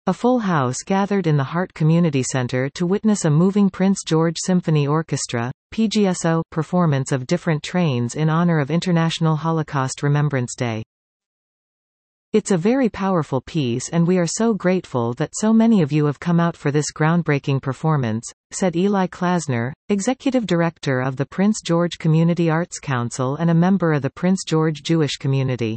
A full house gathered in the Hart Community Center to witness a moving Prince George Symphony Orchestra (PGSO) performance of Different Trains in honor of International Holocaust Remembrance Day. It's a very powerful piece and we are so grateful that so many of you have come out for this groundbreaking performance, said Eli Klasner, Executive Director of the Prince George Community Arts Council and a member of the Prince George Jewish Community.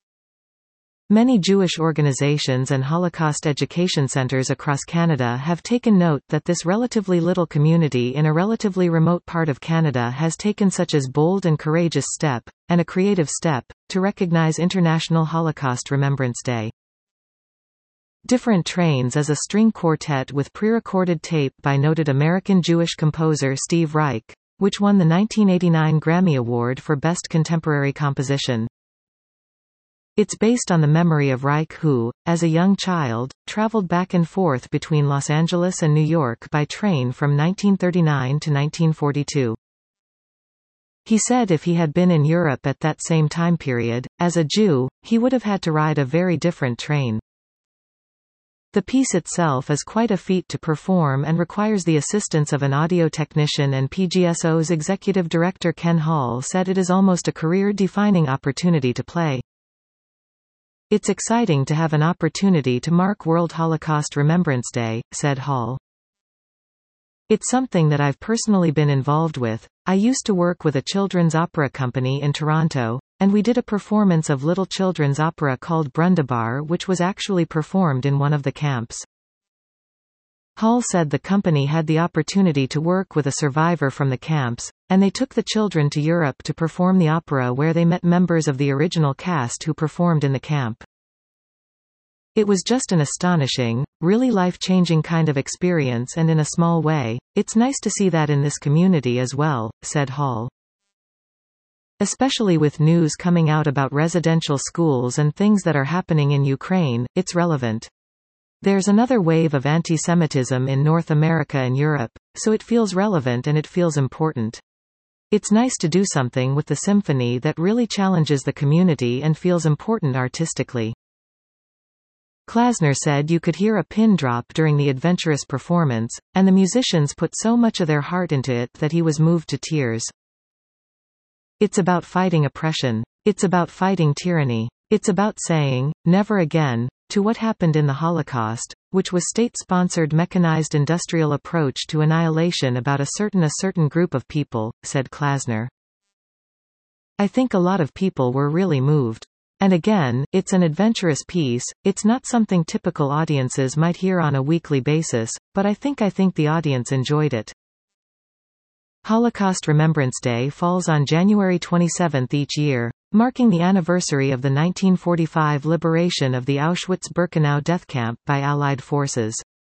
Many Jewish organizations and Holocaust education centers across Canada have taken note that this relatively little community in a relatively remote part of Canada has taken such as bold and courageous step, and a creative step, to recognize International Holocaust Remembrance Day. Different Trains is a string quartet with pre-recorded tape by noted American Jewish composer Steve Reich, which won the 1989 Grammy Award for Best Contemporary Composition. It's based on the memory of Reich who, as a young child, traveled back and forth between Los Angeles and New York by train from 1939 to 1942. He said if he had been in Europe at that same time period, as a Jew, he would have had to ride a very different train. The piece itself is quite a feat to perform and requires the assistance of an audio technician, and PGSO's executive director Ken Hall said it is almost a career-defining opportunity to play. It's exciting to have an opportunity to mark World Holocaust Remembrance Day, said Hall. It's something that I've personally been involved with. I used to work with a children's opera company in Toronto, and we did a performance of little children's opera called Brundabar, which was actually performed in one of the camps. Hall said the company had the opportunity to work with a survivor from the camps, and they took the children to Europe to perform the opera where they met members of the original cast who performed in the camp. It was just an astonishing, really life-changing kind of experience, and in a small way, it's nice to see that in this community as well, said Hall. Especially with news coming out about residential schools and things that are happening in Ukraine, it's relevant. There's another wave of anti-Semitism in North America and Europe, so it feels relevant and it feels important. It's nice to do something with the symphony that really challenges the community and feels important artistically. Klasner said you could hear a pin drop during the adventurous performance, and the musicians put so much of their heart into it that he was moved to tears. It's about fighting oppression. It's about fighting tyranny. It's about saying, never again, to what happened in the Holocaust, which was state-sponsored mechanized industrial approach to annihilation about a certain group of people, said Klasner. I think a lot of people were really moved. And again, it's an adventurous piece, it's not something typical audiences might hear on a weekly basis, but I think the audience enjoyed it. Holocaust Remembrance Day falls on January 27 each year, marking the anniversary of the 1945 liberation of the Auschwitz-Birkenau death camp by Allied forces.